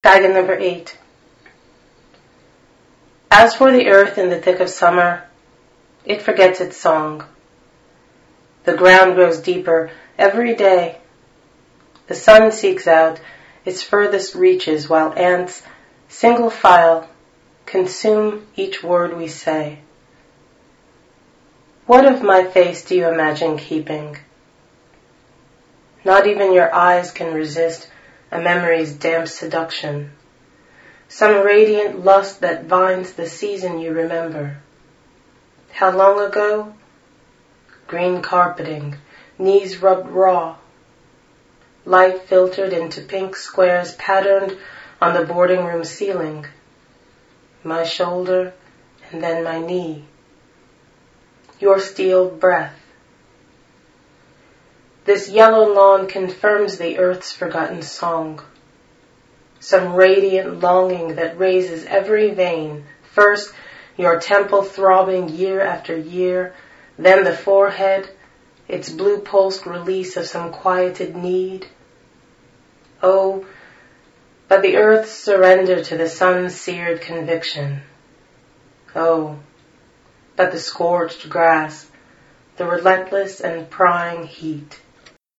Taiga number 8. As for the earth in the thick of summer, it forgets its song. The ground grows deeper every day. The sun seeks out its furthest reaches while ants, single file, consume each word we say. What of my face do you imagine keeping? Not even your eyes can resist a memory's damp seduction, some radiant lust that vines the season you remember. How long ago? Green carpeting, knees rubbed raw, light filtered into pink squares patterned on the boarding room ceiling, my shoulder and then my knee, your steel breath. This yellow lawn confirms the earth's forgotten song, some radiant longing that raises every vein, first your temple throbbing year after year, then the forehead, its blue-pulsed release of some quieted need. Oh, but the earth's surrender to the sun-seared conviction. Oh, but the scorched grass, the relentless and prying heat.